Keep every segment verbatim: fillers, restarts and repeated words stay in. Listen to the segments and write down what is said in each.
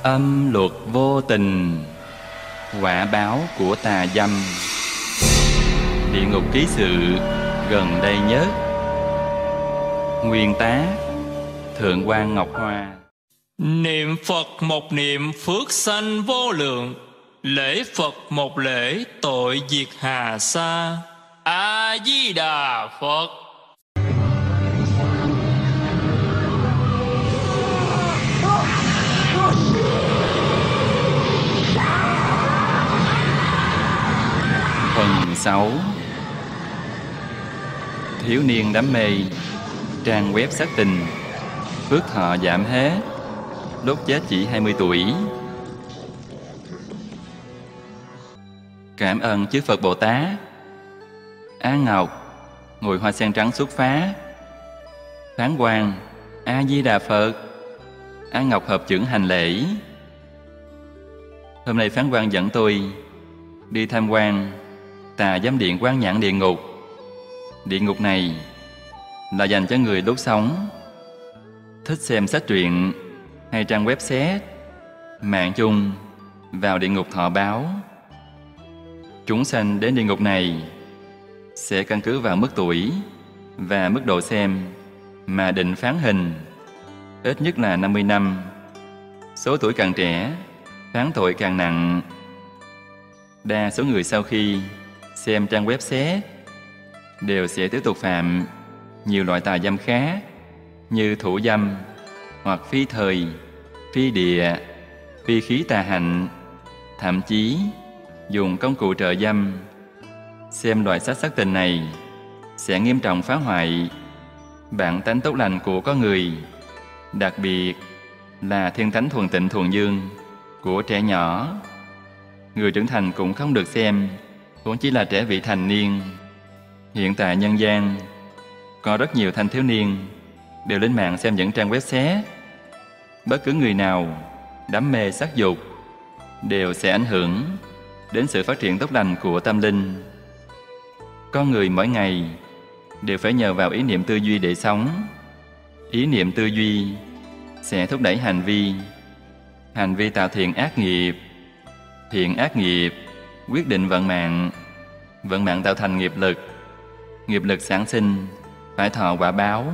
Âm luật vô tình, quả báo của tà dâm. Địa ngục ký sự gần đây nhất. Nguyên tác Thượng quan Ngọc Hoa. Niệm Phật một niệm phước sanh vô lượng, lễ Phật một lễ tội diệt hà sa. A Di Đà Phật. Phần sáu. Thiếu niên đam mê. Trang web xác tình. Phước thọ giảm hết, đốt chết chỉ hai mươi tuổi. Cảm ơn chư Phật Bồ Tát. Á Ngọc ngồi hoa sen trắng xuất phá. Phán quan A Di Đà Phật. Á Ngọc hợp chưởng hành lễ. Hôm nay phán quan dẫn tôi đi tham quan tà giám điện Quán Nhãn địa ngục. Địa ngục này là dành cho người đốt sống, thích xem sách truyện hay trang web xét, mạng chung vào địa ngục thọ báo. Chúng sanh đến địa ngục này sẽ căn cứ vào mức tuổi và mức độ xem mà định phán hình, ít nhất là năm mươi năm. Số tuổi càng trẻ, phán tội càng nặng. Đa số người sau khi xem trang web xét đều sẽ tiếp tục phạm nhiều loại tà dâm khác như thủ dâm hoặc phi thời, phi địa, phi khí tà hạnh, thậm chí dùng công cụ trợ dâm. Xem loại sách sắc tình này sẽ nghiêm trọng phá hoại bản tánh tốt lành của con người, đặc biệt là thiên tánh thuần tịnh thuần dương của trẻ nhỏ. Người trưởng thành cũng không được xem, cũng chỉ là trẻ vị thành niên. Hiện tại nhân gian có rất nhiều thanh thiếu niên đều lên mạng xem những trang web xé. Bất cứ người nào đắm mê sắc dục đều sẽ ảnh hưởng đến sự phát triển tốt lành của tâm linh. Con người mỗi ngày đều phải nhờ vào ý niệm tư duy để sống. Ý niệm tư duy sẽ thúc đẩy hành vi. Hành vi tạo thiện ác nghiệp. Thiện ác nghiệp quyết định vận mạng. Vận mạng tạo thành nghiệp lực. Nghiệp lực sản sinh phải thọ quả báo.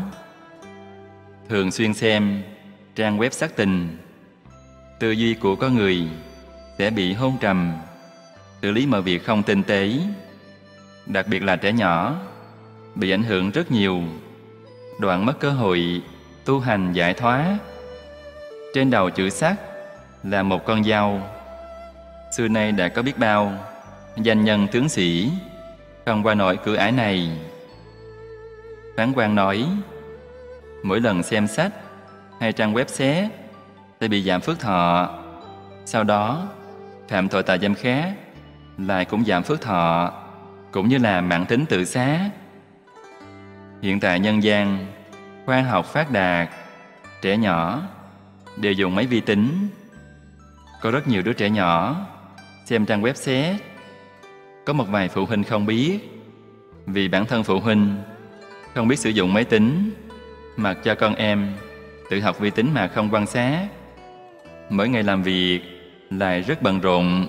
Thường xuyên xem trang web sắc tình, tư duy của con người sẽ bị hôn trầm, xử lý mọi việc không tinh tế. Đặc biệt là trẻ nhỏ bị ảnh hưởng rất nhiều, đoạn mất cơ hội tu hành giải thoát. Trên đầu chữ sắc là một con dao. Xưa nay đã có biết bao danh nhân tướng sĩ không qua nổi cửa ải này. Phán quan nói, mỗi lần xem sách hay trang web xé sẽ bị giảm phước thọ. Sau đó phạm tội tà dâm khác lại cũng giảm phước thọ, cũng như là mãn tính tự sát. Hiện tại nhân gian khoa học phát đạt, trẻ nhỏ đều dùng máy vi tính. Có rất nhiều đứa trẻ nhỏ xem trang web xé. Có một vài phụ huynh không biết, vì bản thân phụ huynh không biết sử dụng máy tính, mặc cho con em tự học vi tính mà không quan sát. Mỗi ngày làm việc lại rất bận rộn,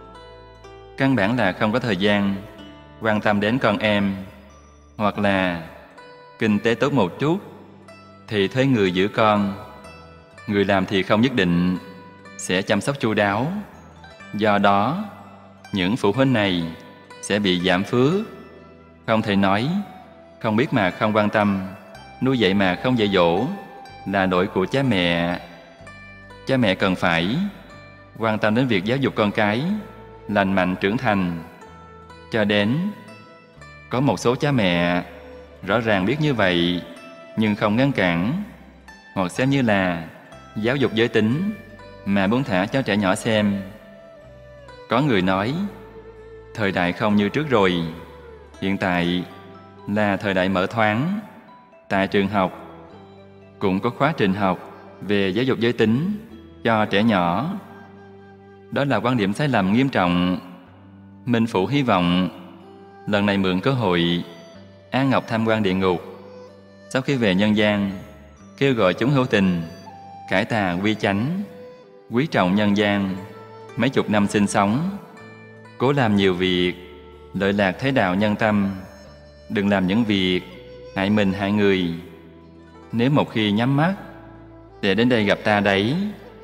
căn bản là không có thời gian quan tâm đến con em. Hoặc là kinh tế tốt một chút thì thuê người giữ con. Người làm thì không nhất định sẽ chăm sóc chu đáo. Do đó những phụ huynh này sẽ bị giảm phước. Không thể nói không biết mà không quan tâm, nuôi dạy mà không dạy dỗ là lỗi của cha mẹ. Cha mẹ cần phải quan tâm đến việc giáo dục con cái lành mạnh trưởng thành. Cho đến có một số cha mẹ rõ ràng biết như vậy nhưng không ngăn cản, hoặc xem như là giáo dục giới tính mà buông thả cho trẻ nhỏ xem. Có người nói thời đại không như trước rồi. Hiện tại là thời đại mở thoáng. Tại trường học cũng có khóa trình học về giáo dục giới tính cho trẻ nhỏ. Đó là quan điểm sai lầm nghiêm trọng. Minh Phụ hy vọng lần này mượn cơ hội An Ngọc tham quan địa ngục, sau khi về nhân gian kêu gọi chúng hữu tình cải tà quy chánh, quý trọng nhân gian, mấy chục năm sinh sống, cố làm nhiều việc, lợi lạc thế đạo nhân tâm. Đừng làm những việc hại mình hại người. Nếu một khi nhắm mắt để đến đây gặp ta đấy,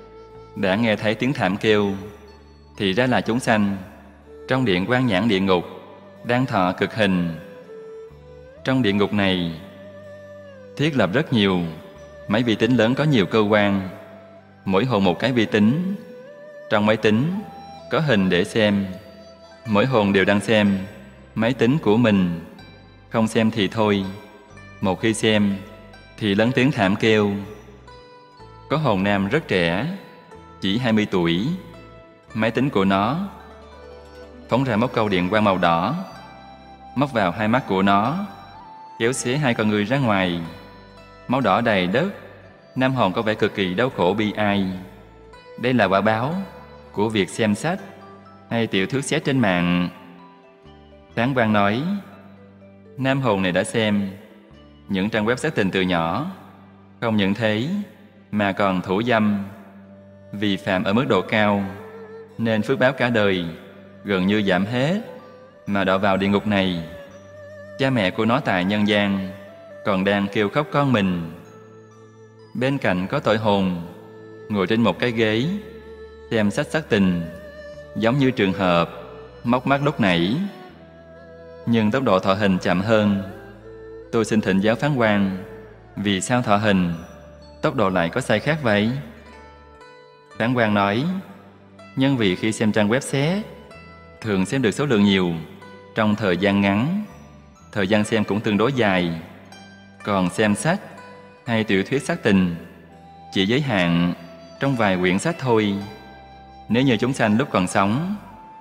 đã nghe thấy tiếng thảm kêu, thì ra là chúng sanh trong điện Quang Nhãn địa ngục đang thọ cực hình. Trong địa ngục này thiết lập rất nhiều máy vi tính lớn có nhiều cơ quan, mỗi hồn một cái vi tính. Trong máy tính có hình để xem, mỗi hồn đều đang xem máy tính của mình. Không xem thì thôi, một khi xem thì lớn tiếng thảm kêu. Có hồn nam rất trẻ, chỉ hai mươi tuổi. Máy tính của nó phóng ra móc câu điện quang màu đỏ, móc vào hai mắt của nó, kéo xé hai con người ra ngoài. Máu đỏ đầy đất. Nam hồn có vẻ cực kỳ đau khổ bi ai. Đây là quả báo của việc xem sách hay tiểu thuyết xét trên mạng. Tán Quang nói, nam hồn này đã xem những trang web sắc tình từ nhỏ. Không những thế mà còn thủ dâm, vi phạm ở mức độ cao, nên phước báo cả đời gần như giảm hết, mà đọa vào địa ngục này. Cha mẹ của nó tại nhân gian còn đang kêu khóc con mình. Bên cạnh có tội hồn ngồi trên một cái ghế xem sách sắc tình, giống như trường hợp móc mắt lúc nãy. Nhưng tốc độ thọ hình chậm hơn. Tôi xin thỉnh giáo Phán Quan, vì sao thọ hình tốc độ lại có sai khác vậy? Phán Quan nói, nhân vì khi xem trang web xé thường xem được số lượng nhiều trong thời gian ngắn, thời gian xem cũng tương đối dài. Còn xem sách hay tiểu thuyết sắc tình chỉ giới hạn trong vài quyển sách thôi. Nếu như chúng sanh lúc còn sống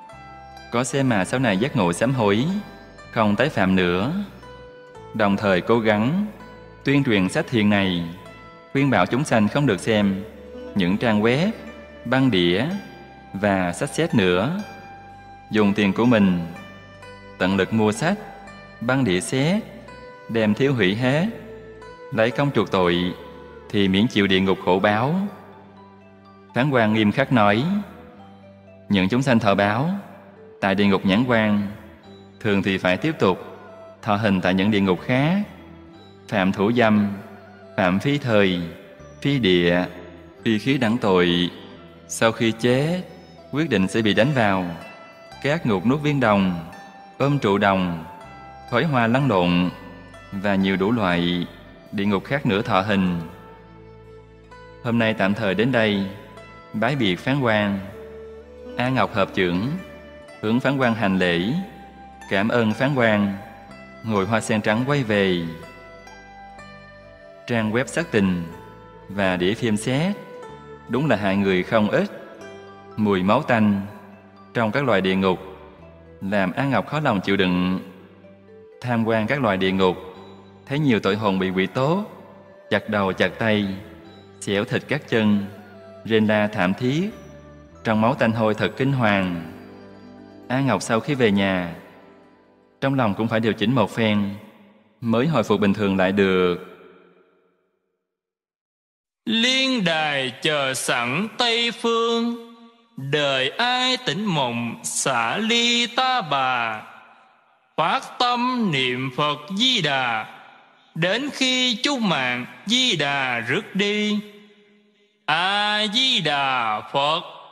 có xem mà sau này giác ngộ sám hối, không tái phạm nữa, đồng thời cố gắng tuyên truyền sách thiện này, khuyên bảo chúng sanh không được xem những trang web, băng đĩa và sách xét nữa, dùng tiền của mình tận lực mua sách, băng đĩa xét, đem thiêu hủy hết, lấy công chuộc tội thì miễn chịu địa ngục khổ báo. Phán Quan nghiêm khắc nói, những chúng sanh thọ báo tại địa ngục Nhãn Quan thường thì phải tiếp tục thọ hình tại những địa ngục khác. Phạm thủ dâm, phạm phi thời, phi địa, phi khí đẳng tội, sau khi chết quyết định sẽ bị đánh vào các ngục nuốt viên đồng, ôm trụ đồng, thối hoa lăn lộn và nhiều đủ loại địa ngục khác nữa thọ hình. Hôm nay tạm thời đến đây, bái biệt Phán Quan. A Ngọc hợp chưởng hướng Phán Quan hành lễ, cảm ơn Phán Quan, ngồi hoa sen trắng quay về. Trang web sắc tình và đĩa phim xét đúng là hại người không ít. Mùi máu tanh trong các loài địa ngục làm A Ngọc khó lòng chịu đựng. Tham quan các loài địa ngục, thấy nhiều tội hồn bị quỷ tốt, chặt đầu chặt tay, xẻo thịt các chân, rên la thảm thiết, trong máu tanh hôi thật kinh hoàng. A Ngọc sau khi về nhà, trong lòng cũng phải điều chỉnh một phen mới hồi phục bình thường lại được. Liên đài chờ sẵn Tây phương, đời ai tỉnh mộng xả ly ta bà. Phát tâm niệm Phật Di Đà, đến khi chút mạng Di Đà rước đi. A Di Đà Phật.